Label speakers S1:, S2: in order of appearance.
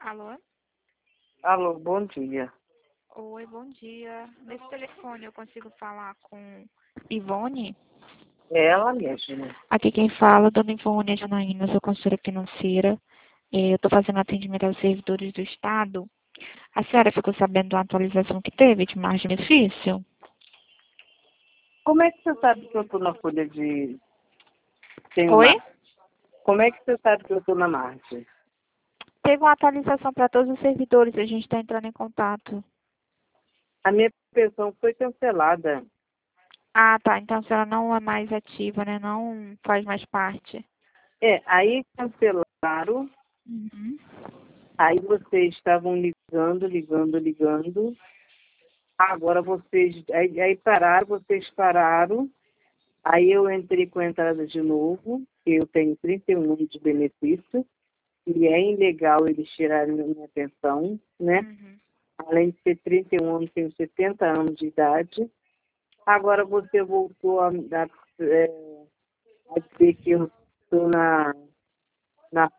S1: Alô?
S2: Alô, bom dia.
S1: Oi, bom dia. Nesse telefone eu consigo falar com Ivone?
S2: É ela mesma.
S1: Aqui quem fala é Dona Ivone Janaína, sou consultora financeira. Eu estou fazendo atendimento aos servidores do Estado. A senhora ficou sabendo da atualização que teve de margem de benefício?
S2: Como é que você sabe que eu estou na folha de...
S1: Oi?
S2: Como é que você sabe que eu estou na margem?
S1: Teve uma atualização para todos os servidores, a gente está entrando em contato.
S2: A minha pensão foi cancelada.
S1: Ah, tá. Então a senhora não é mais ativa, né? Não faz mais parte.
S2: Aí cancelaram,
S1: Uhum.
S2: aí vocês estavam ligando. Agora vocês... Aí pararam, vocês pararam. Aí eu entrei com a entrada de novo, que eu tenho 31 anos de benefício. E é ilegal eles tirarem a minha pensão, né?
S1: Uhum.
S2: Além de ter 31 anos, tenho 70 anos de idade. Agora você voltou a dizer que eu estou na